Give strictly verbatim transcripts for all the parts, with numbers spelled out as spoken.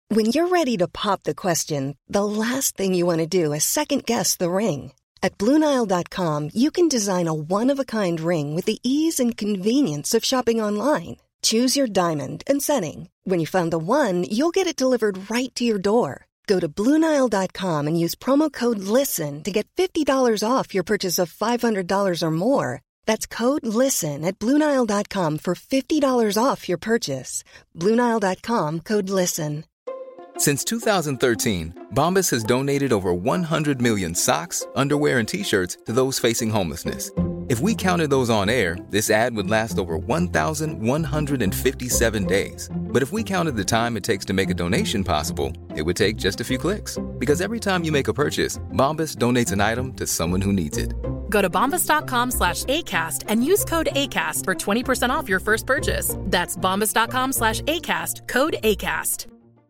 When you're ready to pop the question, the last thing you want to do is second-guess the ring. At Blue Nile dot com, you can design a one-of-a-kind ring with the ease and convenience of shopping online. Choose your diamond and setting. When you find the one, you'll get it delivered right to your door. Go to Blue Nile dot com and use promo code LISTEN to get fifty dollars off your purchase of five hundred dollars or more. That's code LISTEN at Blue Nile dot com for fifty dollars off your purchase. Blue Nile dot com, code LISTEN. Since two thousand thirteen, Bombas has donated over one hundred million socks, underwear, and T-shirts to those facing homelessness. If we counted those on air, this ad would last over one thousand one hundred fifty-seven days. But if we counted the time it takes to make a donation possible, it would take just a few clicks. Because every time you make a purchase, Bombas donates an item to someone who needs it. Go to bombas dot com slash ACAST and use code ACAST for twenty percent off your first purchase. That's bombas dot com slash ACAST, code ACAST.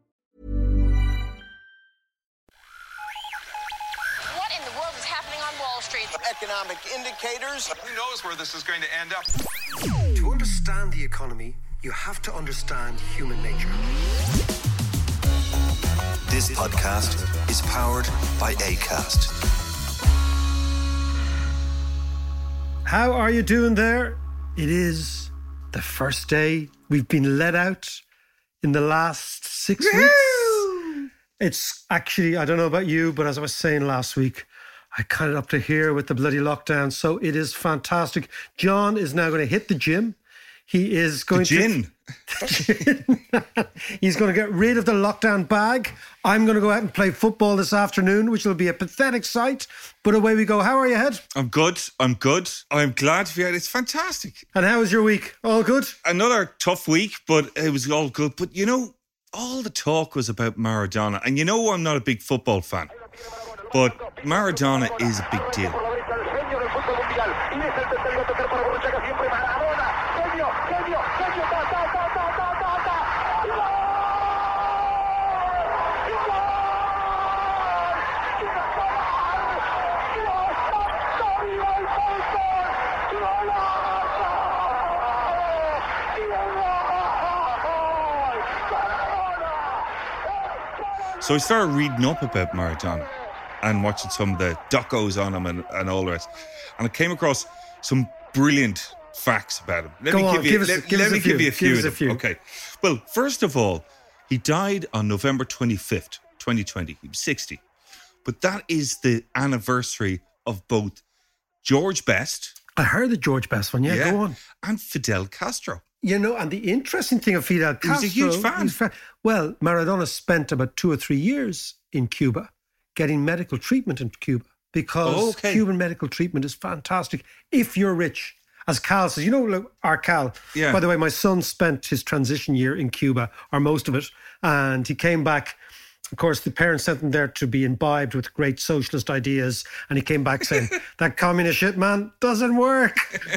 Economic indicators. Who knows where this is going to end up? To understand the economy, you have to understand human nature. This podcast is powered by Acast. How are you doing there? It is the first day we've been let out in the last six Woo! weeks. It's actually, I don't know about you, but as I was saying last week, I cut it up to here with the bloody lockdown. So it is fantastic. John is now going to hit the gym. He is going the gin. to... He's going to get rid of the lockdown bag. I'm going to go out and play football this afternoon, which will be a pathetic sight. But away we go. How are you, Head? I'm good. I'm good. I'm glad to be out. It's fantastic. And how was your week? All good? Another tough week, but it was all good. But, you know, all the talk was about Maradona. And you know I'm not a big football fan. But Maradona is a big deal. So I started reading up about Maradona and watching some of the docos on him and, and all the rest. And I came across some brilliant facts about him. Let Go me on, give you, give us, let, give let us me a few. give you a few. Give us a few. Okay. Well, first of all, he died on November twenty-fifth, twenty twenty. He was sixty. But that is the anniversary of both George Best. I heard the George Best one. Yeah, yeah, go on. And Fidel Castro. You know, and the interesting thing of Fidel Castro... He was a huge fan. Fa- well, Maradona spent about two or three years in Cuba getting medical treatment in Cuba because oh, okay. Cuban medical treatment is fantastic if you're rich. As Cal says, you know, look, our Cal, yeah. by the way, my son spent his transition year in Cuba, or most of it, and he came back. Of course, the parents sent him there to be imbibed with great socialist ideas, and he came back saying, that communist shit, man, doesn't work.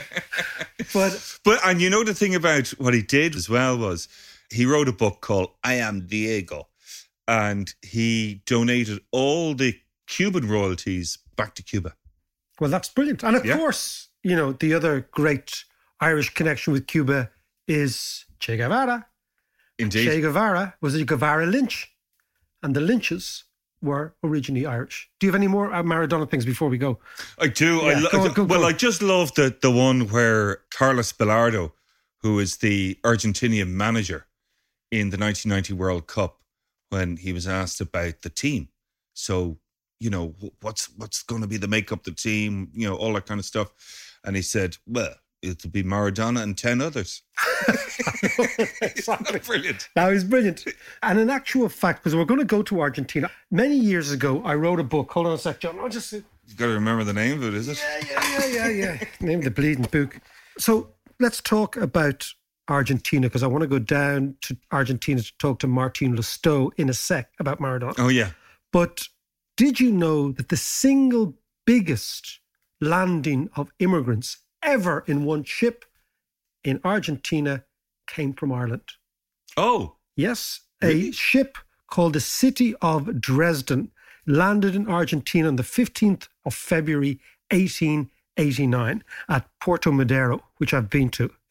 but, but And you know the thing about what he did as well was he wrote a book called I Am Diego, and he donated all the Cuban royalties back to Cuba. Well, that's brilliant. And of yeah. course, you know, the other great Irish connection with Cuba is Che Guevara. Indeed. Che Guevara was a Guevara Lynch. And the Lynches were originally Irish. Do you have any more Maradona things before we go? I do. Yeah, I lo- go on, go, well, go. I just love the, the one where Carlos Bilardo, who is the Argentinian manager in the nineteen ninety World Cup, when he was asked about the team. So, you know, what's what's going to be the makeup of the team, you know, all that kind of stuff. And he said, well, it'll be Maradona and ten others. Exactly. Brilliant. That was brilliant. And in actual fact, because we're going to go to Argentina, many years ago, I wrote a book. Hold on a sec, John. I'll just... You've got to remember the name of it, is it? Yeah, yeah, yeah, yeah, yeah. Name of the bleeding book. So let's talk about Argentina, because I want to go down to Argentina to talk to Martin Lustow in a sec about Maradona. Oh, yeah. But did you know that the single biggest landing of immigrants ever in one ship in Argentina came from Ireland? Oh. Yes. Really? A ship called the City of Dresden landed in Argentina on the fifteenth of February, eighteen eighty-nine at Puerto Madero, which I've been to.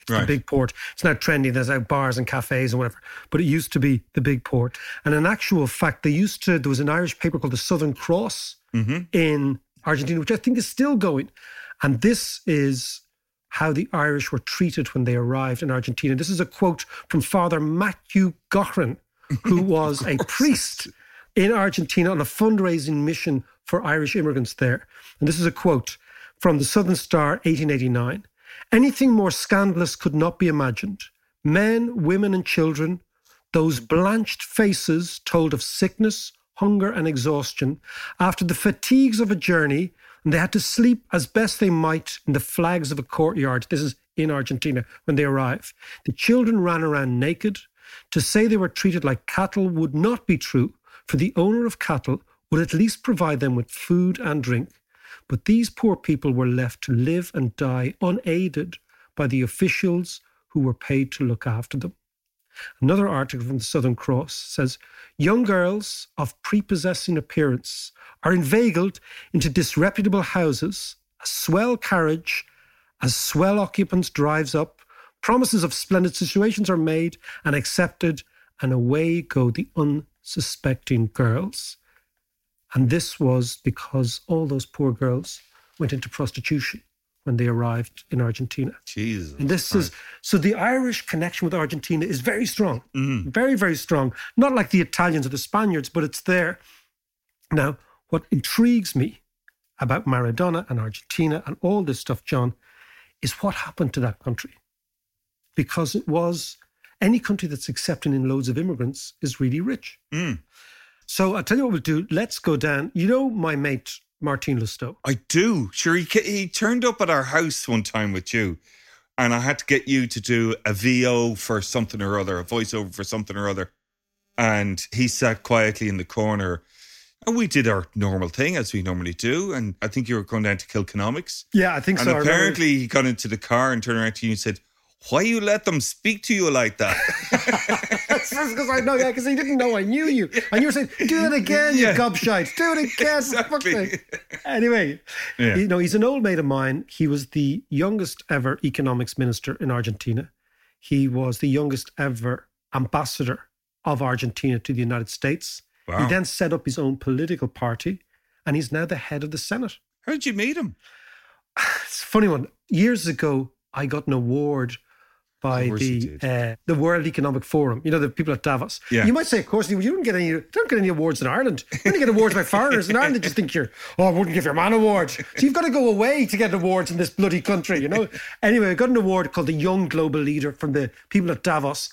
It's Right. the big port. It's now trendy. There's out bars and cafes and whatever. But it used to be the big port. And in actual fact, they used to, there was an Irish paper called the Southern Cross Mm-hmm. in Argentina, which I think is still going. And this is how the Irish were treated when they arrived in Argentina. This is a quote from Father Matthew Gochran, who was a priest in Argentina on a fundraising mission for Irish immigrants there. And this is a quote from the Southern Star, eighteen eighty-nine. Anything more scandalous could not be imagined. Men, women and children, those blanched faces told of sickness, hunger and exhaustion after the fatigues of a journey, and they had to sleep as best they might in the flags of a courtyard. This is in Argentina when they arrive. The children ran around naked. To say they were treated like cattle would not be true, for the owner of cattle would at least provide them with food and drink. But these poor people were left to live and die unaided by the officials who were paid to look after them. Another article from the Southern Cross says, young girls of prepossessing appearance are inveigled into disreputable houses. A swell carriage, as swell occupants drives up, promises of splendid situations are made and accepted, and away go the unsuspecting girls. And this was because all those poor girls went into prostitution when they arrived in Argentina. Jesus. And this is, so the Irish connection with Argentina is very strong, Mm. very, very strong. Not like the Italians or the Spaniards, but it's there. Now, what intrigues me about Maradona and Argentina and all this stuff, John, is what happened to that country. Because it was, any country that's accepting in loads of immigrants is really rich. Mm. So I'll tell you what we'll do. Let's go down. You know my mate, Martin Lusto. I do. Sure, he, ca- he turned up at our house one time with you, and I had to get you to do a V O for something or other, a voiceover for something or other. And he sat quietly in the corner, and we did our normal thing, as we normally do. And I think you were going down to Kilconomics. Yeah, I think And so. I remember- apparently he got into the car and turned around to you and said, why you let them speak to you like that? That's because I know, yeah, because he didn't know I knew you. And you were saying, do it again, you Yeah. gobshite. Do it again. Exactly. For fuck's sake. Anyway, Yeah. you know, he's an old mate of mine. He was the youngest ever economics minister in Argentina. He was the youngest ever ambassador of Argentina to the United States. Wow. He then set up his own political party, and he's now the head of the Senate. How did you meet him? It's a funny one. Years ago, I got an award by Of course you the did. uh, the World Economic Forum. You know, the people at Davos. Yeah. You might say, of course, you don't get any. You don't get any awards in Ireland. You only get awards by foreigners in Ireland. They just think you're, oh, I wouldn't give your man awards. So you've got to go away to get awards in this bloody country. You know. Anyway, I got an award called the Young Global Leader from the people at Davos,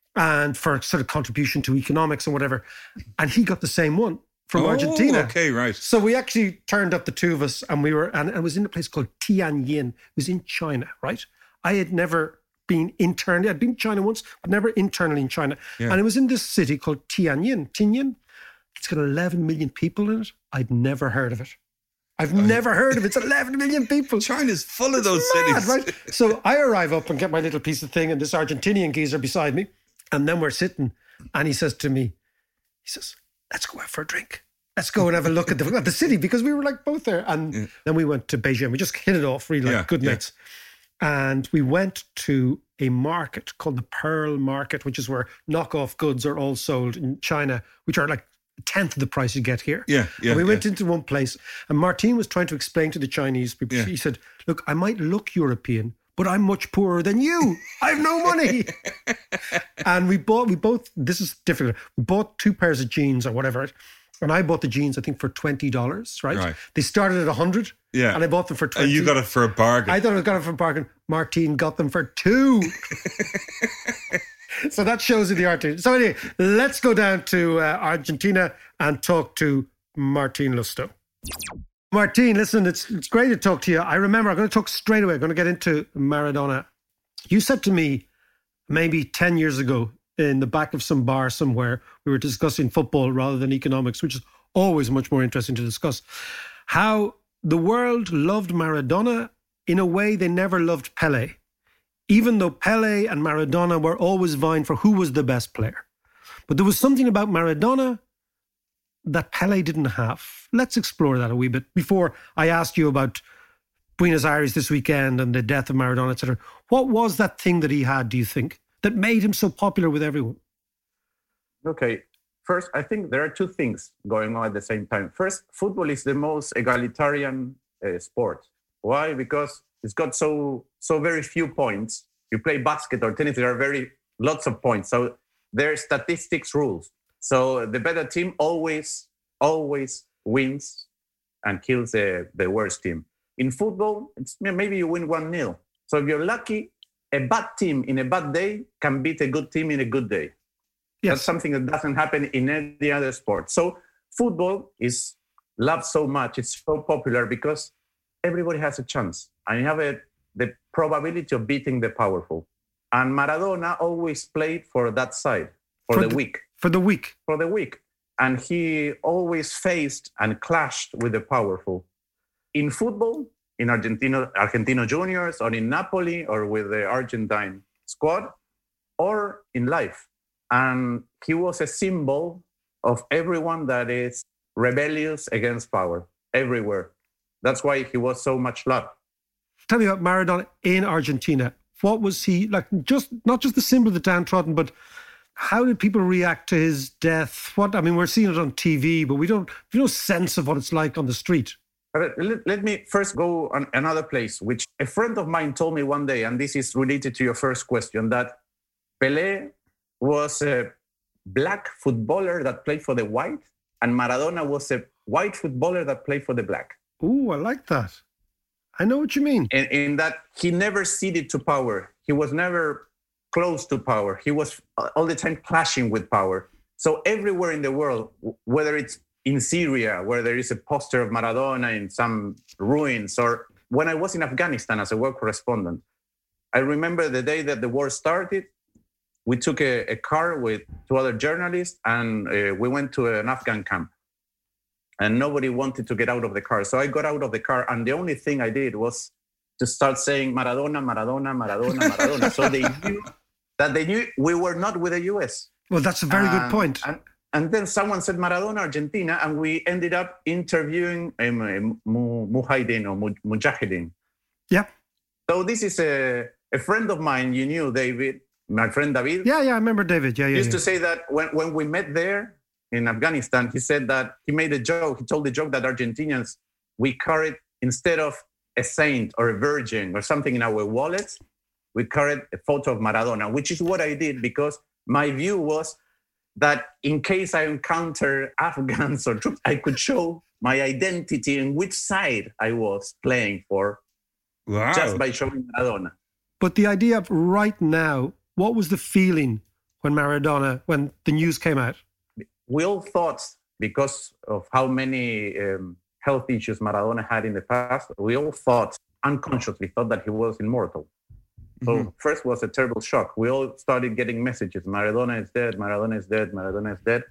and for sort of contribution to economics and whatever. And he got the same one from Oh, Argentina. okay, right. So we actually turned up, the two of us, and we were, and it was in a place called Tianjin. It was in China, right? I had never been internally, I'd been to China once, but never internally in China. Yeah. And it was in this city called Tianjin. Tianjin, it's got eleven million people in it. I'd never heard of it. I've never heard of it. It's eleven million people. China's full of those Mad, cities. right? So I arrive up and get my little piece of thing, and this Argentinian geezer beside me. And then we're sitting, and he says to me, he says, let's go out for a drink. Let's go and have a look at the, at the city, because we were like both there. And Yeah. then we went to Beijing. We just hit it off, really, like Yeah, good yeah. mates. And we went to a market called the Pearl Market, which is where knockoff goods are all sold in China, which are like a tenth of the price you get here. Yeah, yeah, And we went yeah. into one place, and Martin was trying to explain to the Chinese people. Yeah. He said, look, I might look European, but I'm much poorer than you. I have no money. And we bought, we both, this is difficult. We bought two pairs of jeans or whatever. And I bought the jeans, I think, for twenty dollars, right? Right. They started at one hundred. Yeah. And I bought them for twenty. And you got it for a bargain. I thought I got it for a bargain. Martin got them for two. So that shows you the art. So anyway, let's go down to uh, Argentina and talk to Martin Lusto. Martin, listen, it's it's great to talk to you. I remember, I'm going to talk straight away. I'm going to get into Maradona. You said to me maybe ten years ago in the back of some bar somewhere, we were discussing football rather than economics, which is always much more interesting to discuss, how the world loved Maradona in a way they never loved Pelé, even though Pelé and Maradona were always vying for who was the best player. But there was something about Maradona that Pelé didn't have. Let's explore that a wee bit before I asked you about Buenos Aires this weekend and the death of Maradona, et cetera. What was that thing that he had, do you think, that made him so popular with everyone? Okay. First, I think there are two things going on at the same time. First, football is the most egalitarian uh, sport. Why? Because it's got so so very few points. You play basket or tennis, there are very lots of points. So there are statistics rules. So the better team always, always wins and kills the, the worst team. In football, it's, maybe you win one nil. So if you're lucky, a bad team in a bad day can beat a good team in a good day. Yes. That's something that doesn't happen in any other sport. So football is loved so much, it's so popular because everybody has a chance. And you have a, the probability of beating the powerful. And Maradona always played for that side, for, for the, the weak. For the weak. For the weak. And he always faced and clashed with the powerful. In football, in Argentina, Argentino Juniors, or in Napoli, or with the Argentine squad, or in life. And he was a symbol of everyone that is rebellious against power, everywhere. That's why he was so much loved. Tell me about Maradona in Argentina. What was he like? Just not just the symbol of the downtrodden, but how did people react to his death? What I mean, we're seeing it on T V, but we don't have no sense of what it's like on the street. Let, let me first go on another place, which a friend of mine told me one day, and this is related to your first question, that Pelé was a black footballer that played for the white, and Maradona was a white footballer that played for the black. Ooh, I like that. I know what you mean. In, in that he never ceded to power. He was never close to power. He was all the time clashing with power. So everywhere in the world, whether it's in Syria, where there is a poster of Maradona in some ruins, or when I was in Afghanistan as a war correspondent, I remember the day that the war started, we took a, a car with two other journalists and uh, we went to an Afghan camp. And nobody wanted to get out of the car. So I got out of the car and the only thing I did was to start saying Maradona, Maradona, Maradona, Maradona. So they knew that they knew we were not with the U S. Well, that's a very uh, good point. And, and then someone said Maradona, Argentina, and we ended up interviewing um, Mujahideen or Mujahideen. Yeah. So this is a, a friend of mine, you knew, David, my friend David. Yeah, yeah, I remember David. Yeah, yeah. Used yeah. to say that when, when we met there in Afghanistan, he said that he made a joke. He told the joke that Argentinians, we carried, instead of a saint or a virgin or something in our wallets, we carried a photo of Maradona, which is what I did because my view was that in case I encounter Afghans or troops, I could show my identity and which side I was playing for. Wow. Just by showing Maradona. But the idea of right now, what was the feeling when Maradona, when the news came out? We all thought, because of how many um, health issues Maradona had in the past, we all thought, unconsciously thought that he was immortal. So mm-hmm. first was a terrible shock. We all started getting messages, Maradona is dead, Maradona is dead, Maradona is dead.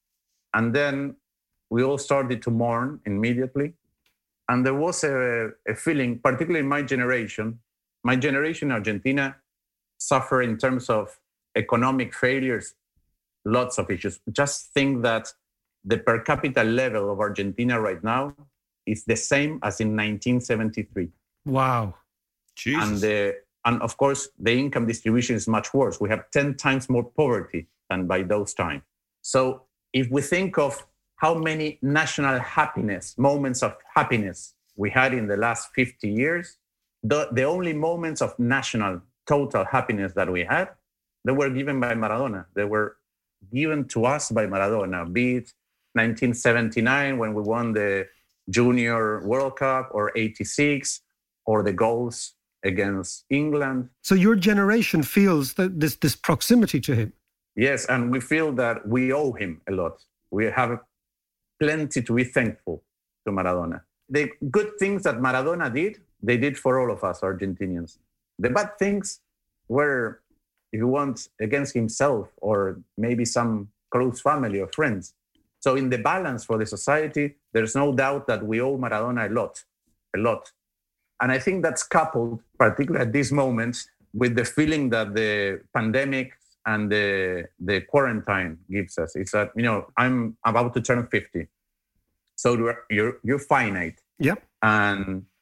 And then we all started to mourn immediately. And there was a, a feeling, particularly in my generation, my generation in Argentina suffered in terms of economic failures, lots of issues. Just think that the per capita level of Argentina right now is the same as in nineteen seventy-three. Wow. Jesus. And, the, and of course, the income distribution is much worse. We have ten times more poverty than by those times. So if we think of how many national happiness, moments of happiness we had in the last fifty years, the, the only moments of national total happiness that we had, they were given by Maradona. They were given to us by Maradona, be it nineteen seventy-nine when we won the Junior World Cup, or eighty-six, or the goals against England. So your generation feels that this, this proximity to him. Yes, and we feel that we owe him a lot. We have plenty to be thankful to Maradona. The good things that Maradona did, they did for all of us Argentinians. The bad things were, if you want, against himself or maybe some close family or friends. So in the balance for the society, there's no doubt that we owe Maradona a lot, a lot. And I think that's coupled, particularly at this moment, with the feeling that the pandemic and the, the quarantine gives us. It's that, you know, I'm about to turn fifty. So you're, you're, you're finite. Yep. And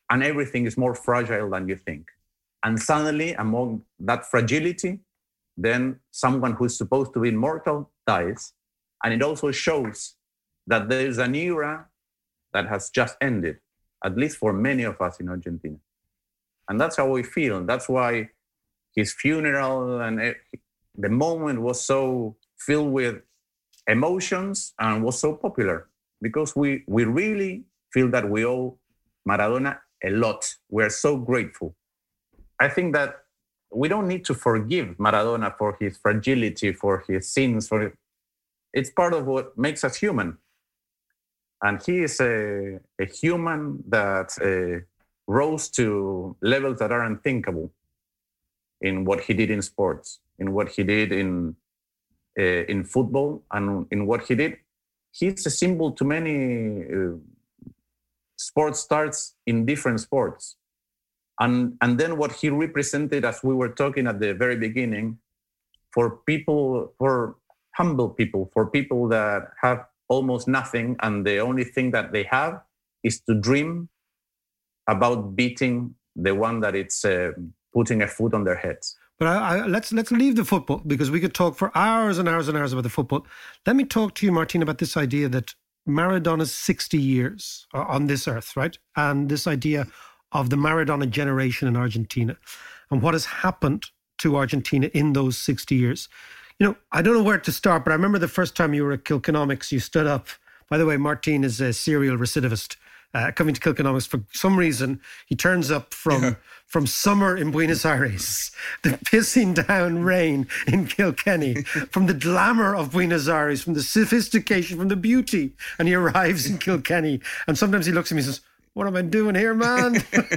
and everything is more fragile than you think. And suddenly, among that fragility, then someone who's supposed to be immortal dies. And it also shows that there is an era that has just ended, at least for many of us in Argentina. And that's how we feel. That's why his funeral and the moment was so filled with emotions and was so popular, because we, we really feel that we owe Maradona a lot. We're so grateful. I think that we don't need to forgive Maradona for his fragility, for his sins. For it's part of what makes us human. And he is a, a human that uh, rose to levels that are unthinkable in what he did in sports, in what he did in uh, in football, and in what he did. He's a symbol to many uh, sports stars in different sports. And, and then what he represented, as we were talking at the very beginning, for people, for humble people, for people that have almost nothing, and the only thing that they have is to dream about beating the one that it's uh, putting a foot on their heads. But I, I, let's let's leave the football, because we could talk for hours and hours and hours about the football. Let me talk to you, Martin, about this idea that Maradona's sixty years on this earth, right? And this idea of the Maradona generation in Argentina and what has happened to Argentina in those sixty years. You know, I don't know where to start, but I remember the first time you were at Kilkenomics, you stood up. By the way, Martin is a serial recidivist. Uh, coming to Kilkenomics, for some reason, he turns up from yeah. from summer in Buenos Aires, the pissing down rain in Kilkenny, from the glamour of Buenos Aires, from the sophistication, from the beauty, and he arrives in Kilkenny. And sometimes he looks at me and says, "What am I doing here, man?"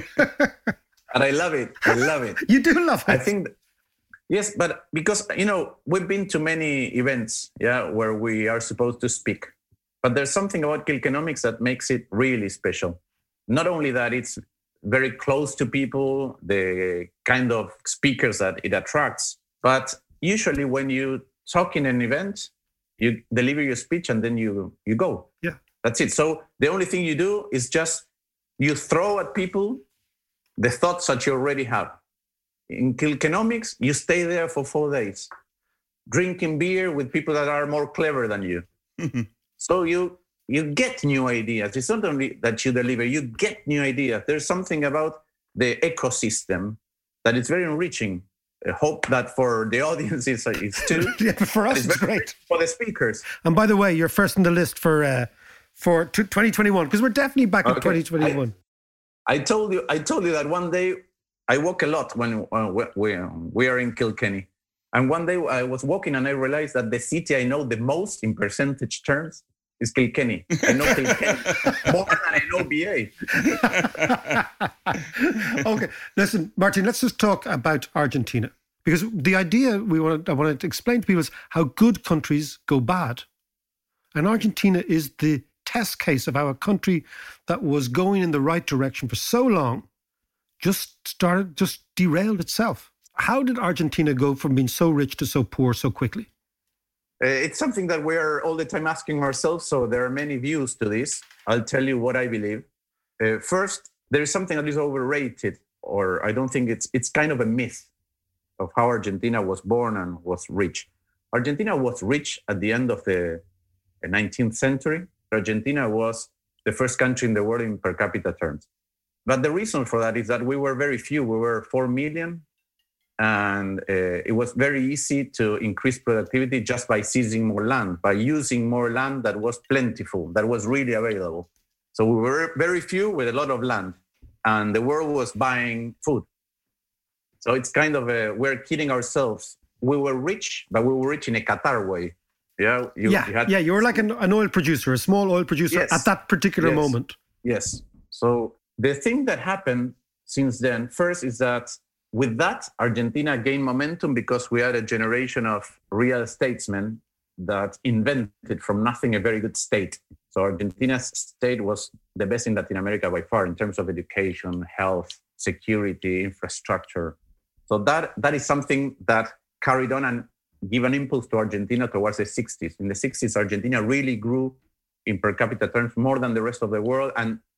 And I love it. I love it. You do love it. I think, yes, but because, you know, we've been to many events, yeah, where we are supposed to speak. But there's something about Kilkenomics that makes it really special. Not only that it's very close to people, the kind of speakers that it attracts, but usually when you talk in an event, you deliver your speech and then you, you go. Yeah. That's it. So the only thing you do is just you throw at people the thoughts that you already have. In Kilkenomics, you stay there for four days, drinking beer with people that are more clever than you. So you you get new ideas. It's not only that you deliver, you get new ideas. There's something about the ecosystem that is very enriching. I hope that for the audience it's, it's too. Yeah, for us, it's, it's great. For the speakers. And by the way, you're first on the list for uh, for twenty twenty-one, because we're definitely back okay. in twenty twenty-one. I, I told you I told you that one day I walk a lot when uh, we, we are in Kilkenny. And one day I was walking and I realized that the city I know the most in percentage terms is Kilkenny. I know Kilkenny more than I know B A. Okay, listen, Martin, let's just talk about Argentina. Because the idea we want, I want to explain to people is how good countries go bad. And Argentina is the test case of how a country that was going in the right direction for so long just started, just derailed itself. How did Argentina go from being so rich to so poor so quickly? Uh, it's something that we're all the time asking ourselves, so there are many views to this. I'll tell you what I believe. Uh, first, there is something that is overrated, or I don't think it's it's kind of a myth of how Argentina was born and was rich. Argentina was rich at the end of the nineteenth century. Argentina was the first country in the world in per capita terms. But the reason for that is that we were very few. We were four million. And uh, it was very easy to increase productivity just by seizing more land, by using more land that was plentiful, that was really available. So we were very few with a lot of land, and the world was buying food. So it's kind of a, we're kidding ourselves. We were rich, but we were rich in a Qatar way. Yeah, you, yeah, you, had, yeah, you were like an, an oil producer, a small oil producer yes, at that particular yes, moment. Yes. So the thing that happened since then, first is that with that, Argentina gained momentum because we had a generation of real statesmen that invented from nothing a very good state. So Argentina's state was the best in Latin America by far in terms of education, health, security, infrastructure. So that that is something that carried on and gave an impulse to Argentina towards the sixties. In the sixties, Argentina really grew in per capita terms more than the rest of the world. And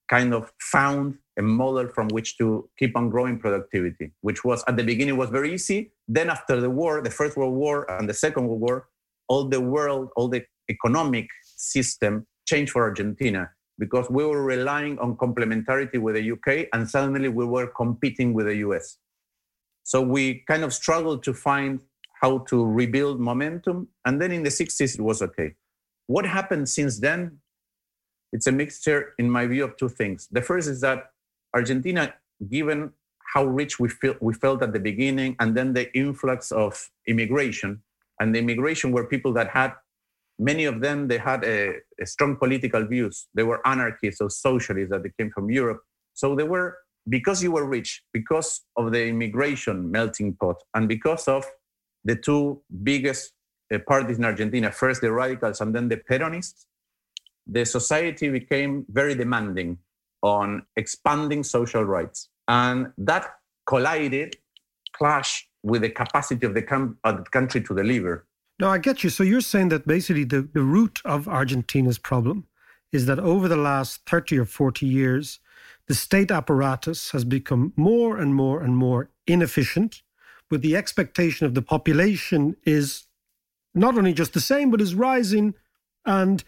kind of found a model from which to keep on growing productivity, which was at the beginning was very easy. Then after the war, the First World War and the Second World War, all the world, all the economic system changed for Argentina because we were relying on complementarity with the U K and suddenly we were competing with the U S. So we kind of struggled to find how to rebuild momentum. And then in the sixties, it was okay. What happened since then? It's a mixture, in my view, of two things. The first is that Argentina, given how rich we feel, we felt at the beginning, and then the influx of immigration, and the immigration were people that had, many of them, they had a, a strong political views. They were anarchists or socialists that they came from Europe. So they were, because you were rich, because of the immigration melting pot, and because of the two biggest uh, parties in Argentina, first the radicals and then the Peronists, the society became very demanding on expanding social rights. And that collided, clashed with the capacity of the, com- of the country to deliver. No, I get you. So you're saying that basically the, the root of Argentina's problem is that over the last thirty or forty years, the state apparatus has become more and more and more inefficient, but the expectation of the population is not only just the same, but is rising. And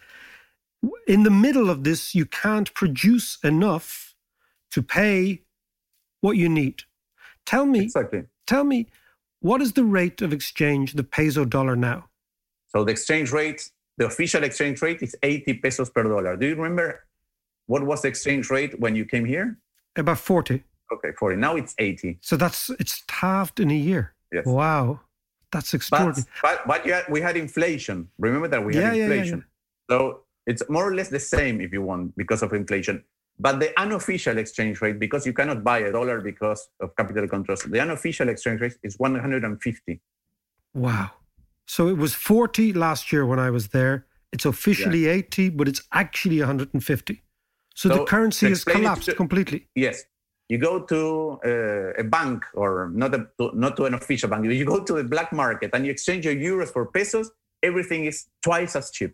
in the middle of this, you can't produce enough to pay what you need. Tell me, exactly. Tell me, what is the rate of exchange, the peso dollar now? So the exchange rate, the official exchange rate is eighty pesos per dollar. Do you remember what was the exchange rate when you came here? About forty. Okay, forty. Now it's eighty. So that's, it's halved in a year. Yes. Wow. That's extraordinary. But, but, but you had, we had inflation. Remember that we had yeah, inflation. Yeah, yeah, yeah. So it's more or less the same if you want because of inflation. But the unofficial exchange rate, because you cannot buy a dollar because of capital controls, the unofficial exchange rate is one hundred fifty. Wow. So it was forty last year when I was there. It's officially yeah. eighty, but it's actually one hundred fifty. So, so the currency has collapsed to, completely. Yes. You go to uh, a bank or not, a, to, not to an official bank. You go to the black market and you exchange your euros for pesos. Everything is twice as cheap.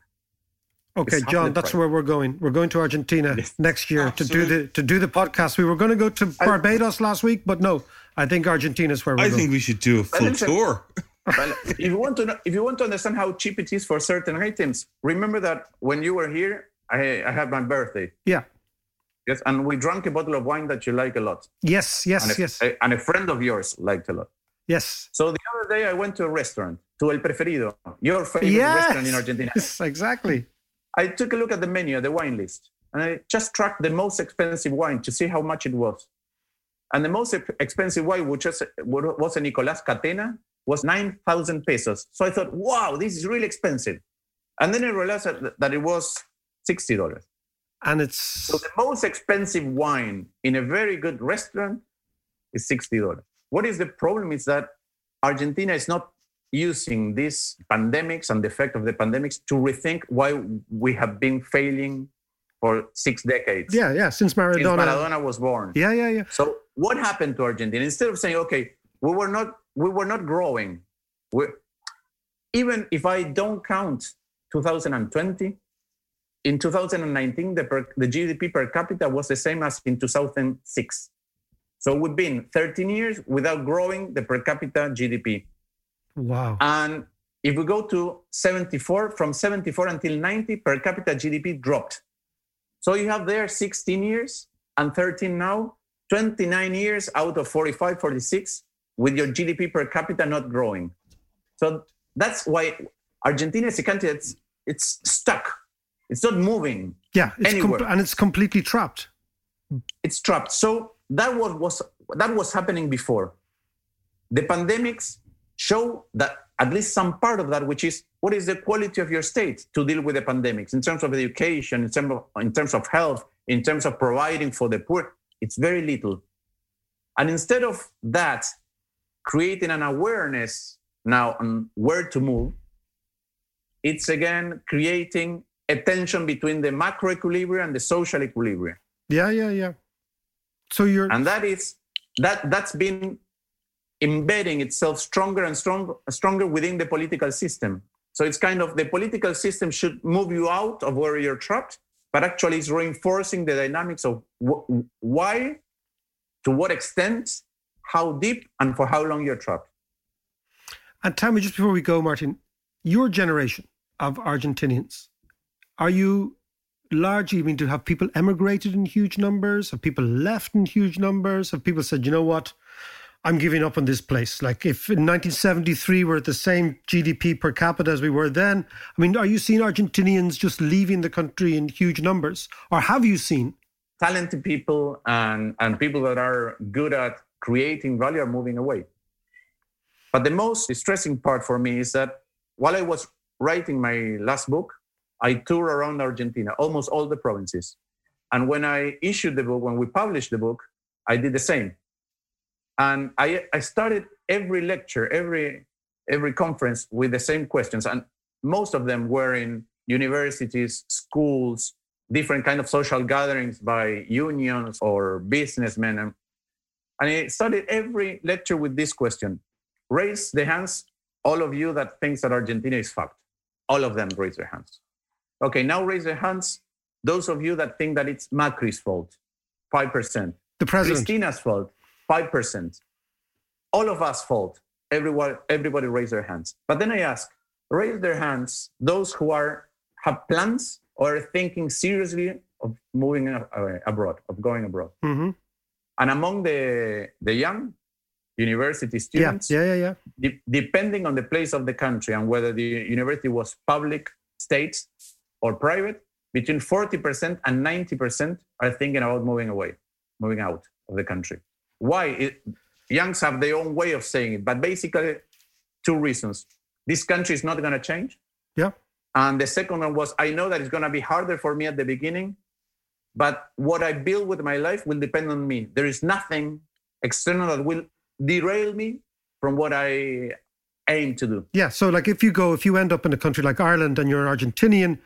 Okay, John, that's where we're going. We're going to Argentina yes. next year Absolutely. to do the to do the podcast. We were going to go to Barbados I, last week, but no, I think Argentina is where we're I going. I think we should do a full listen, tour. Well, if you want to know, if you want to understand how cheap it is for certain items, remember that when you were here, I, I had my birthday. Yeah. Yes, and we drank a bottle of wine that you like a lot. Yes, yes, and a, yes. A, and a friend of yours liked a lot. Yes. So the other day I went to a restaurant, to El Preferido, your favorite yes. restaurant in Argentina. Yes, exactly. I took a look at the menu, the wine list, and I just tracked the most expensive wine to see how much it was. And the most expensive wine, which was, was a Nicolás Catena, was nine thousand pesos. So I thought, wow, this is really expensive. And then I realized that, that it was sixty dollars. And it's... So the most expensive wine in a very good restaurant is sixty dollars. What is the problem is that Argentina is not using these pandemics and the effect of the pandemics to rethink why we have been failing for six decades. Yeah, yeah, since Maradona. Since Maradona was born. Yeah, yeah, yeah. So what happened to Argentina? Instead of saying, okay, we were not we were not growing. We, even if I don't count two thousand twenty, in two thousand nineteen, the, per, the G D P per capita was the same as in two thousand six. So we've been thirteen years without growing the per capita G D P. Wow. And if we go to seventy-four, from seventy-four until ninety, per capita G D P dropped. So you have there sixteen years and thirteen now, twenty-nine years out of forty-five, forty-six, with your G D P per capita not growing. So that's why Argentina is a country that's it's stuck. It's not moving. Yeah, it's anywhere. Com- and it's completely trapped. It's trapped. So that was, was that was happening before. The pandemics show that at least some part of that, which is what is the quality of your state to deal with the pandemics in terms of education, in terms of, in terms of health, in terms of providing for the poor, it's very little. And instead of that, creating an awareness now on where to move, it's again creating a tension between the macro equilibrium and the social equilibrium. Yeah, yeah, yeah. So you're... And that is, that, that's been embedding itself stronger and stronger, stronger within the political system. So it's kind of the political system should move you out of where you're trapped, but actually it's reinforcing the dynamics of wh- why, to what extent, how deep, and for how long you're trapped. And tell me, just before we go, Martin, your generation of Argentinians, are you largely, I mean, do have people emigrated in huge numbers? Have people left in huge numbers? Have people said, you know what, I'm giving up on this place? Like if in nineteen seventy-three we're at the same G D P per capita as we were then, I mean, are you seeing Argentinians just leaving the country in huge numbers? Or have you seen? Talented people and, and people that are good at creating value are moving away. But the most distressing part for me is that while I was writing my last book, I toured around Argentina, almost all the provinces. And when I issued the book, when we published the book, I did the same. And I, I started every lecture, every, every conference with the same questions. And most of them were in universities, schools, different kind of social gatherings by unions or businessmen. And, and I started every lecture with this question. Raise the hands, all of you that thinks that Argentina is fucked. All of them raise their hands. Okay, now raise their hands, those of you that think that it's Macri's fault, five percent. The president. Cristina's fault, five percent. All of us fault, everyone, everybody raise their hands. But then I ask, raise their hands those who are have plans or are thinking seriously of moving abroad, of going abroad. Mm-hmm. And among the, the young university students, yeah, yeah, yeah, yeah. De- depending on the place of the country and whether the university was public, state, or private, between forty percent and ninety percent are thinking about moving away, moving out of the country. Why? It, youngs have their own way of saying it, but basically two reasons. This country is not going to change. Yeah. And the second one was, I know that it's going to be harder for me at the beginning, but what I build with my life will depend on me. There is nothing external that will derail me from what I aim to do. Yeah, so like if you go, if you end up in a country like Ireland and you're an Argentinian,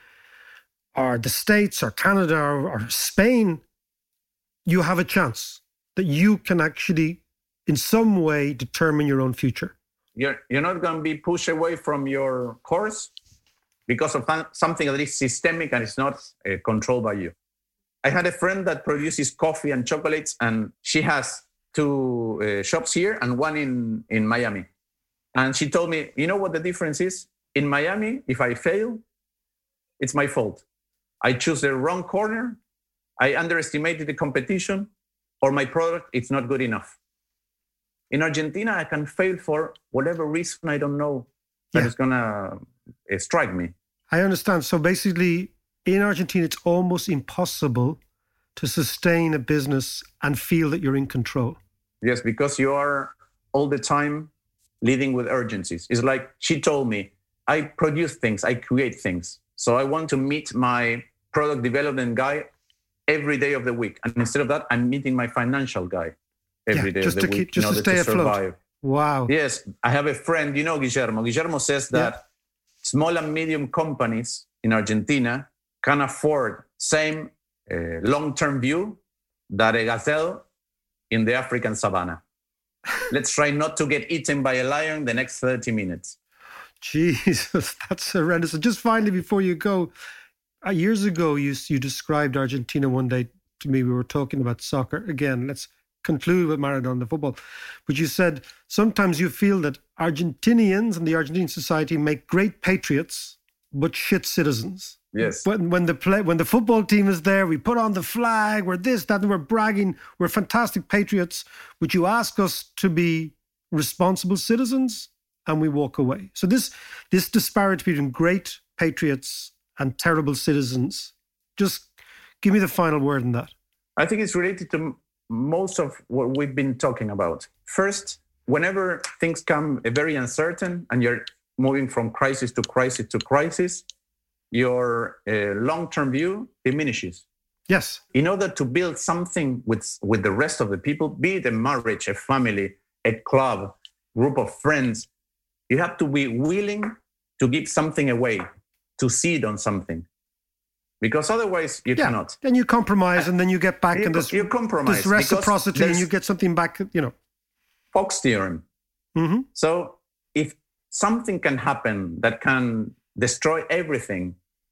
or the States or Canada or, or Spain, you have a chance that you can actually in some way determine your own future. You're, you're not going to be pushed away from your course because of something that is systemic and it's not uh, controlled by you. I had a friend that produces coffee and chocolates, and she has two uh, shops here and one in, in Miami. And she told me, you know what the difference is? In Miami, if I fail, it's my fault. I choose the wrong corner, I underestimated the competition, or my product, it's not good enough. In Argentina, I can fail for whatever reason I don't know that yeah. is going to uh, strike me. I understand. So basically, in Argentina, it's almost impossible to sustain a business and feel that you're in control. Yes, because you are all the time leading with urgencies. It's like she told me, I produce things, I create things. So I want to meet my product development guy every day of the week. And instead of that, I'm meeting my financial guy every yeah, day of the to week keep, just in order to, stay to afloat. survive. Wow. Yes, I have a friend, you know Guillermo. Guillermo says that yeah. small and medium companies in Argentina can afford same uh, long-term view that a gazelle in the African savannah. Let's try not to get eaten by a lion the next thirty minutes. Jesus, that's horrendous. And just finally, before you go, uh, years ago, you you described Argentina one day to me. We were talking about soccer. Again, let's conclude with Maradona, the football. But you said sometimes you feel that Argentinians and the Argentine society make great patriots, but shit citizens. Yes. But when the play, when the football team is there, we put on the flag, we're this, that, and we're bragging, we're fantastic patriots. Would you ask us to be responsible citizens? And we walk away. So this this disparity between great patriots and terrible citizens, just give me the final word on that. I think it's related to most of what we've been talking about. First, whenever things come very uncertain and you're moving from crisis to crisis to crisis, your uh, long-term view diminishes. Yes. In order to build something with, with the rest of the people, be it a marriage, a family, a club, group of friends, you have to be willing to give something away, to cede on something. Because otherwise you yeah. cannot. Then you compromise and then you get back you, and there's, you compromise there's reciprocity and you get something back, you know. Fox theorem. Mm-hmm. So if something can happen that can destroy everything,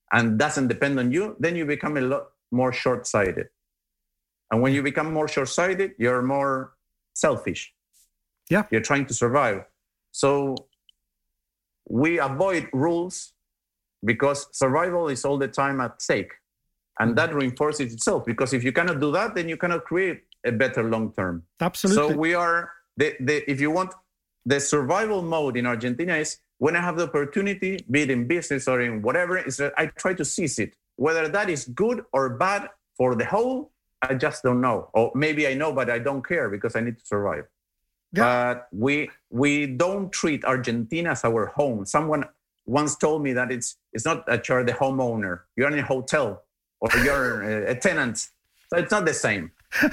and doesn't depend on you, then you become a lot more short-sighted. And when you become more short-sighted, you're more selfish. Yeah. You're trying to survive. So we avoid rules because survival is all the time at stake. And that reinforces itself, because if you cannot do that, then you cannot create a better long-term. Absolutely. So we are, the, the, if you want, the survival mode in Argentina is when I have the opportunity, be it in business or in whatever, is that I try to seize it. Whether that is good or bad for the whole, I just don't know. Or maybe I know, but I don't care because I need to survive. Yeah. But we we don't treat Argentina as our home. Someone once told me that it's it's not that you're the homeowner. You're in a hotel or you're a, a tenant. So it's not the same.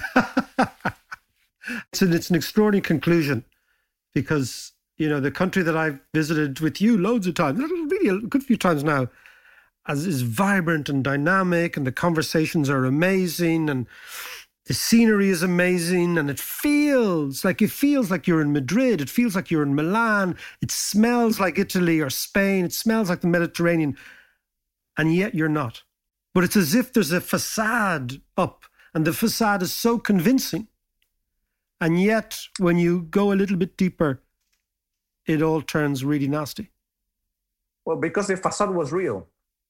it's, an, it's an extraordinary conclusion because, you know, the country that I've visited with you loads of times, really a good few times now, as is vibrant and dynamic, and the conversations are amazing, and the scenery is amazing, and it feels like it feels like you're in Madrid. It feels like you're in Milan. It smells like Italy or Spain. It smells like the Mediterranean, and yet you're not. But it's as if there's a facade up, and the facade is so convincing. And yet, when you go a little bit deeper, it all turns really nasty. Well, because the facade was real.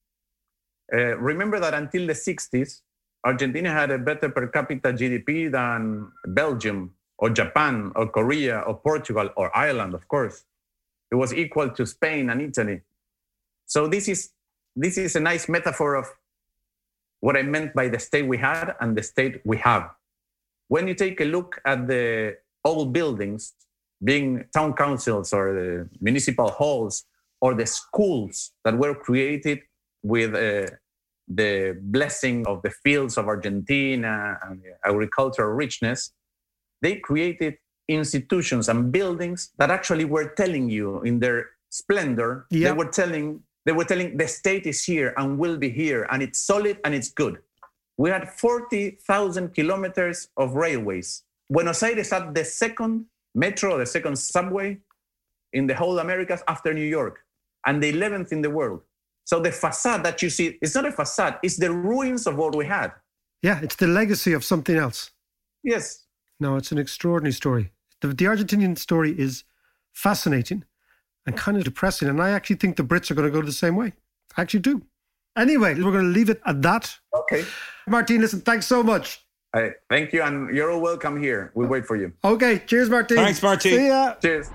Uh, remember that until the sixties, Argentina had a better per capita G D P than Belgium or Japan or Korea or Portugal or Ireland, of course. It was equal to Spain and Italy. So this is this is a nice metaphor of what I meant by the state we had and the state we have. When you take a look at the old buildings, being town councils or the municipal halls or the schools that were created with uh, the blessing of the fields of Argentina and the agricultural richness, they created institutions and buildings that actually were telling you in their splendor, yep. they were telling they were telling the state is here and will be here, and it's solid and it's good. We had forty thousand kilometers of railways. Buenos Aires had the second metro, the second subway in the whole Americas after New York, and the eleventh in the world. So the facade that you see, it's not a facade, it's the ruins of what we had. Yeah, it's the legacy of something else. Yes. No, it's an extraordinary story. The, the Argentinian story is fascinating and kind of depressing. And I actually think the Brits are going to go the same way. I actually do. Anyway, we're going to leave it at that. Okay. Martin, listen, thanks so much. Uh, thank you. And you're all welcome here. We wait for you. Okay. Cheers, Martin. Thanks, Martin. See ya. Cheers.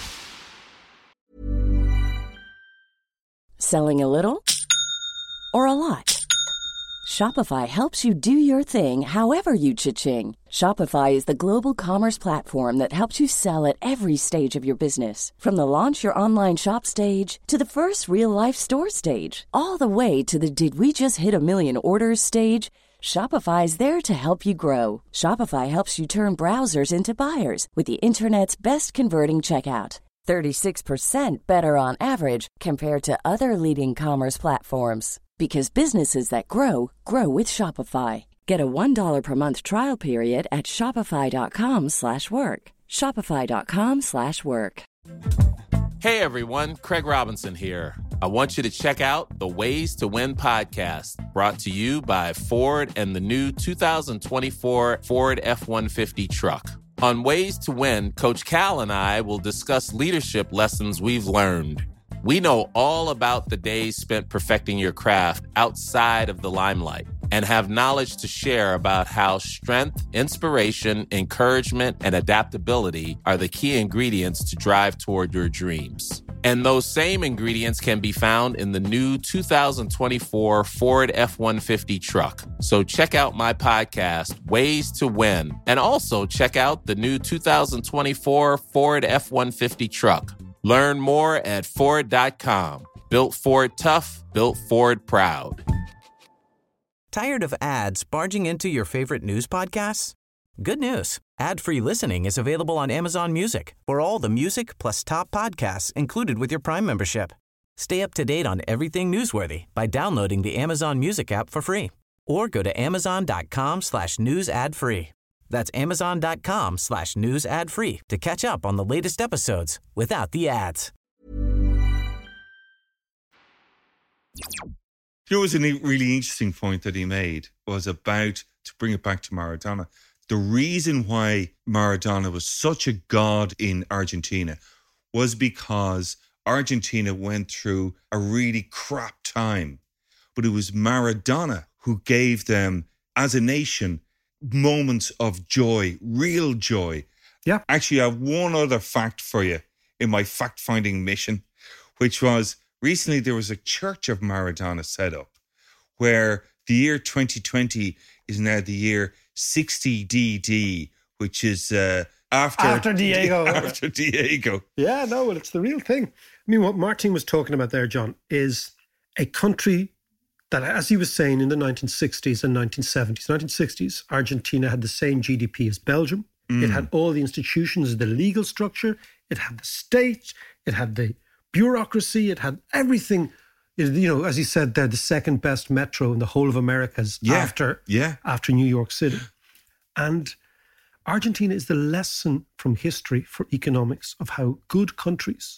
Selling a little or a lot? Shopify helps you do your thing however you cha-ching. Shopify is the global commerce platform that helps you sell at every stage of your business. From the launch your online shop stage to the first real-life store stage, all the way to the did we just hit a million orders stage. Shopify is there to help you grow. Shopify helps you turn browsers into buyers with the internet's best converting checkout. thirty-six percent better on average compared to other leading commerce platforms. Because businesses that grow, grow with Shopify. Get a one dollar per month trial period at shopify.com slash work. Shopify.com slash work. Hey everyone, Craig Robinson here. I want you to check out the Ways to Win podcast, brought to you by Ford and the new two thousand twenty-four Ford F one fifty truck. On Ways to Win, Coach Cal and I will discuss leadership lessons we've learned. We know all about the days spent perfecting your craft outside of the limelight and have knowledge to share about how strength, inspiration, encouragement, and adaptability are the key ingredients to drive toward your dreams. And those same ingredients can be found in the new two thousand twenty-four Ford F one fifty truck. So check out my podcast, Ways to Win, and also check out the new two thousand twenty-four Ford F one fifty truck. Learn more at Ford dot com. Built Ford tough, built Ford proud. Tired of ads barging into your favorite news podcasts? Good news. Ad-free listening is available on Amazon Music for all the music plus top podcasts included with your Prime membership. Stay up to date on everything newsworthy by downloading the Amazon Music app for free or go to amazon.com slash news ad free. That's amazon.com slash news ad free to catch up on the latest episodes without the ads. You know, it was a really interesting point that he made was about, to bring it back to Maradona, the reason why Maradona was such a god in Argentina was because Argentina went through a really crap time. But it was Maradona who gave them, as a nation, moments of joy, real joy. Yeah. Actually, I have one other fact for you in my fact-finding mission, which was recently there was a Church of Maradona set up where the year twenty twenty is now the year sixty D D, which is uh, after... After Diego. After Diego. Yeah, no, well, it's the real thing. I mean, what Martin was talking about there, John, is a country that, as he was saying, in the nineteen sixties and nineteen seventies, nineteen sixties, Argentina had the same G D P as Belgium. Mm. It had all the institutions, the legal structure. It had the state. It had the bureaucracy. It had everything. You know, as he said, they're the second best metro in the whole of Americas yeah. after, yeah. after New York City. And Argentina is the lesson from history for economics of how good countries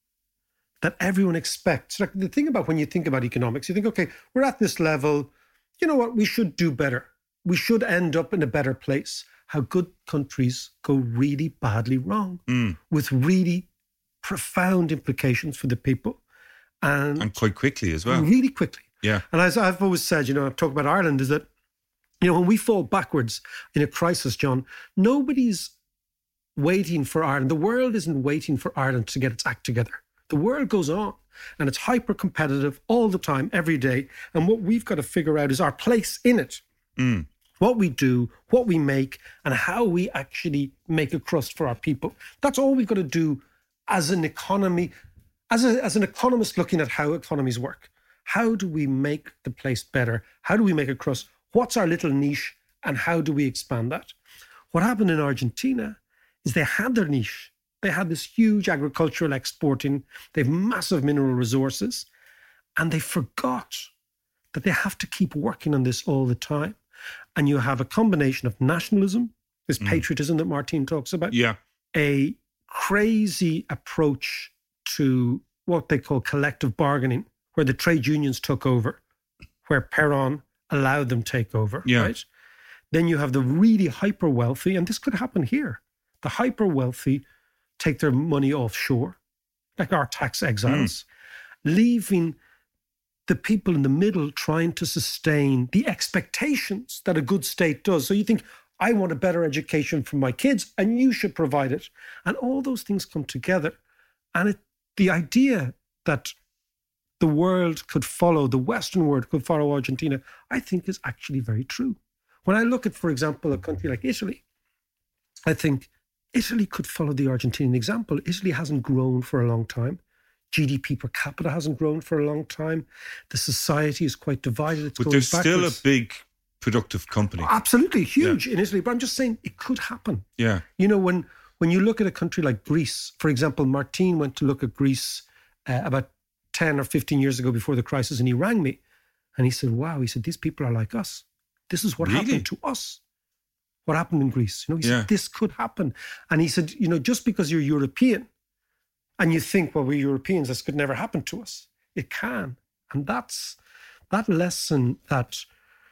that everyone expects. Like the thing about when you think about economics, you think, okay, we're at this level. You know what? We should do better. We should end up in a better place. How good countries go really badly wrong mm. with really profound implications for the people. And, and quite quickly as well. Really quickly. Yeah. And as I've always said, you know, I've talked about Ireland, is that, you know, when we fall backwards in a crisis, John, nobody's waiting for Ireland. The world isn't waiting for Ireland to get its act together. The world goes on and it's hyper competitive all the time, every day. And what we've got to figure out is our place in it. Mm. What we do, what we make, and how we actually make a crust for our people. That's all we've got to do as an economy, as, a, as an economist looking at how economies work. How do we make the place better? How do we make a crust? What's our little niche? And how do we expand that? What happened in Argentina is they had their niche. They had this huge agricultural exporting. They have massive mineral resources. And they forgot that they have to keep working on this all the time. And you have a combination of nationalism, this mm. patriotism that Martin talks about, yeah, a crazy approach to what they call collective bargaining, where the trade unions took over, where Perón allowed them take over, yeah. right? Then you have the really hyper wealthy, and this could happen here. The hyper wealthy take their money offshore, like our tax exiles, mm. leaving the people in the middle trying to sustain the expectations that a good state does. So you think, I want a better education for my kids, and you should provide it. And all those things come together. And it, the idea that the world could follow, the Western world could follow Argentina, I think is actually very true. When I look at, for example, a country like Italy, I think Italy could follow the Argentinian example. Italy hasn't grown for a long time. G D P per capita hasn't grown for a long time. The society is quite divided. It's but going there's backwards. Still a big productive company. Absolutely huge yeah. in Italy. But I'm just saying it could happen. Yeah. You know, when, when you look at a country like Greece, for example, Martin went to look at Greece uh, about ten or fifteen years ago before the crisis, and he rang me and he said, wow, he said, these people are like us. This is what really? happened to us. What happened in Greece? You know, he yeah. said, this could happen. And he said, you know, just because you're European and you think, well, we're Europeans, this could never happen to us. It can. And that's that lesson that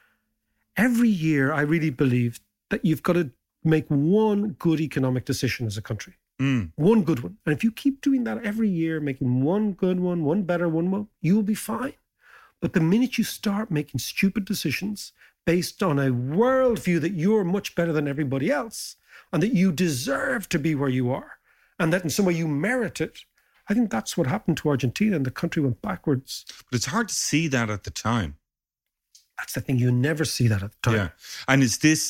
every year I really believe that you've got to make one good economic decision as a country. Mm. One good one. And if you keep doing that every year, making one good one, one better one, more, you'll be fine. But the minute you start making stupid decisions based on a worldview that you're much better than everybody else and that you deserve to be where you are and that in some way you merit it, I think that's what happened to Argentina, and the country went backwards. But it's hard to see that at the time. That's the thing. You never see that at the time. Yeah. And is this,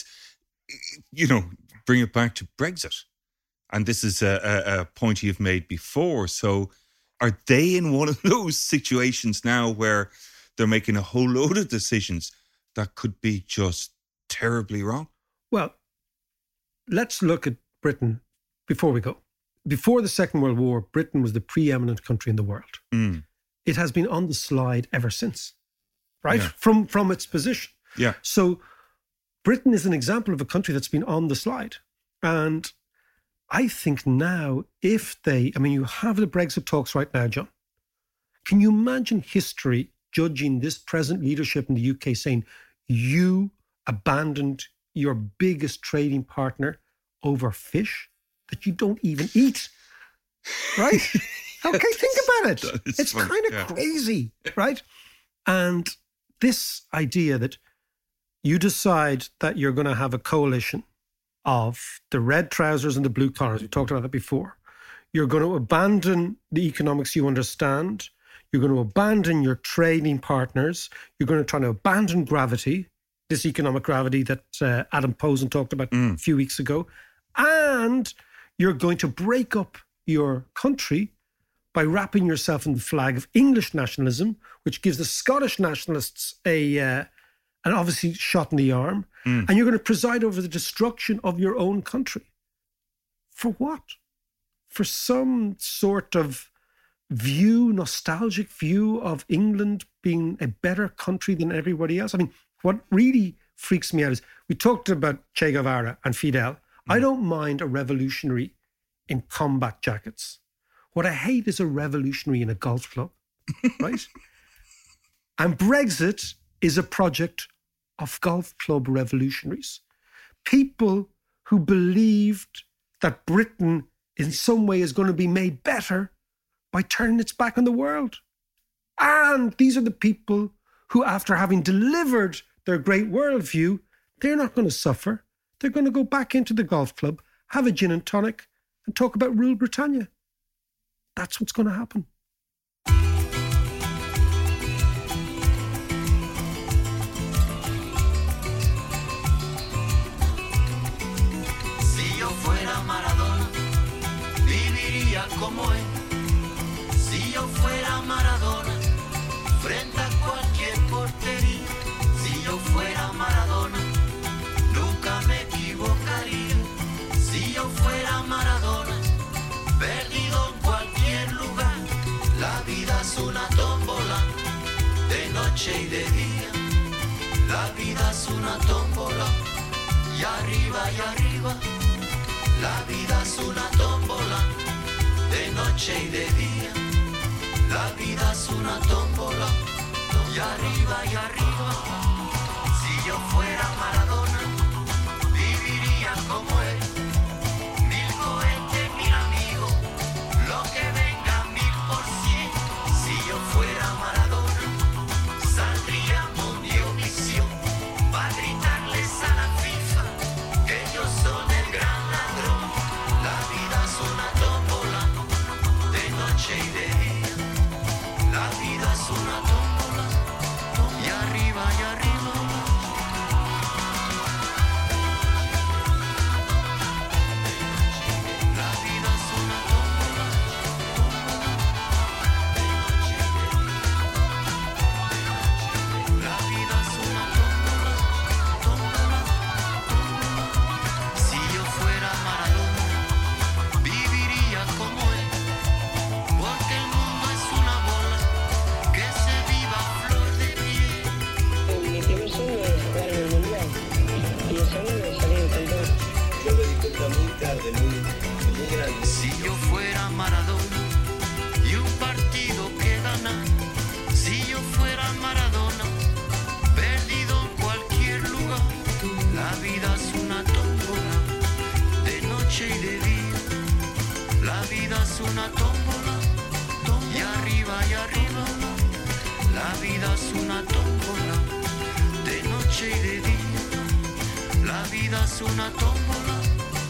you know, bring it back to Brexit. And this is a, a, a point you've made before. So are they in one of those situations now where they're making a whole load of decisions that could be just terribly wrong? Well, let's look at Britain before we go. Before the Second World War, Britain was the preeminent country in the world. Mm. It has been on the slide ever since, right? Yeah. From, from its position. Yeah. So Britain is an example of a country that's been on the slide. And I think now, if they, I mean, you have the Brexit talks right now, John. Can you imagine history judging this present leadership in the U K saying, you abandoned your biggest trading partner over fish that you don't even eat, right? Okay, think about it. It's fun. kind of yeah. crazy, right? And this idea that you decide that you're going to have a coalition of the red trousers and the blue collars, we talked about that before. You're going to abandon the economics you understand. You're going to abandon your trading partners. You're going to try to abandon gravity, this economic gravity that uh, Adam Posen talked about mm. a few weeks ago. And you're going to break up your country by wrapping yourself in the flag of English nationalism, which gives the Scottish nationalists a uh, an obviously shot in the arm. Mm. And you're going to preside over the destruction of your own country. For what? For some sort of view, nostalgic view of England being a better country than everybody else. I mean, what really freaks me out is we talked about Che Guevara and Fidel. Mm. I don't mind a revolutionary in combat jackets. What I hate is a revolutionary in a golf club, right? And Brexit is a project of golf club revolutionaries. People who believed that Britain in some way is going to be made better by turning its back on the world. And these are the people who, after having delivered their great worldview, they're not going to suffer. They're going to go back into the golf club, have a gin and tonic, and talk about Rule Britannia. That's what's going to happen. Si yo fuera Maradona, viviría como él. Si yo fuera Maradona, frente a cualquier portería. Si yo fuera Maradona, nunca me equivocaría. Si yo fuera Maradona, perdido en cualquier lugar. La vida es una tómbola, de noche y de día. La vida es una tómbola, y arriba y arriba. La vida es una tómbola, de noche y de día. La vida es una tómbola, y arriba y arriba. Si yo fuera Maradona, viviría como él. Mil cohetes, mil amigos, lo que venga mil por cien. Si yo fuera Maradona, saldría Mundiovisión para gritarles a la FIFA que ellos son el gran ladrón. La vida es una tómbola, de noche y de día. La vida es una tómbola, y arriba y arriba. Si yo fuera Maradona y un partido que ganar, si yo fuera Maradona, perdido en cualquier lugar. La vida es una tómbola, de noche y de día. La vida es una tómbola, y arriba y arriba. La vida es una tómbola, de noche y de día. La vida es una tómbola.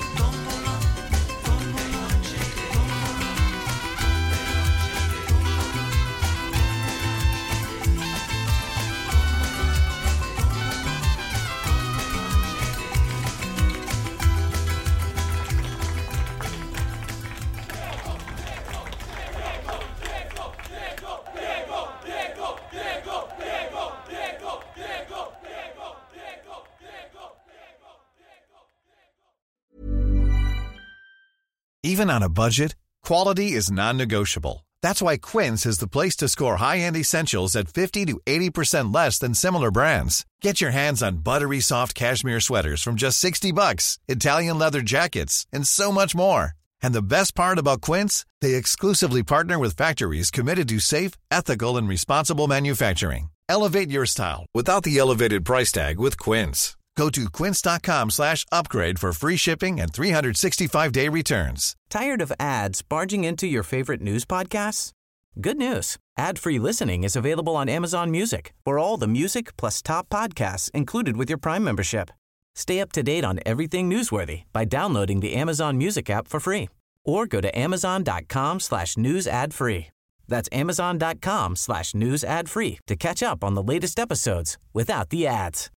Even on a budget, quality is non-negotiable. That's why Quince is the place to score high-end essentials at fifty to eighty percent less than similar brands. Get your hands on buttery soft cashmere sweaters from just sixty bucks, Italian leather jackets, and so much more. And the best part about Quince, they exclusively partner with factories committed to safe, ethical, and responsible manufacturing. Elevate your style without the elevated price tag with Quince. Go to quince.com slash upgrade for free shipping and three sixty-five day returns. Tired of ads barging into your favorite news podcasts? Good news. Ad-free listening is available on Amazon Music for all the music plus top podcasts included with your Prime membership. Stay up to date on everything newsworthy by downloading the Amazon Music app for free or go to amazon.com slash news ad free. That's amazon.com slash news ad free to catch up on the latest episodes without the ads.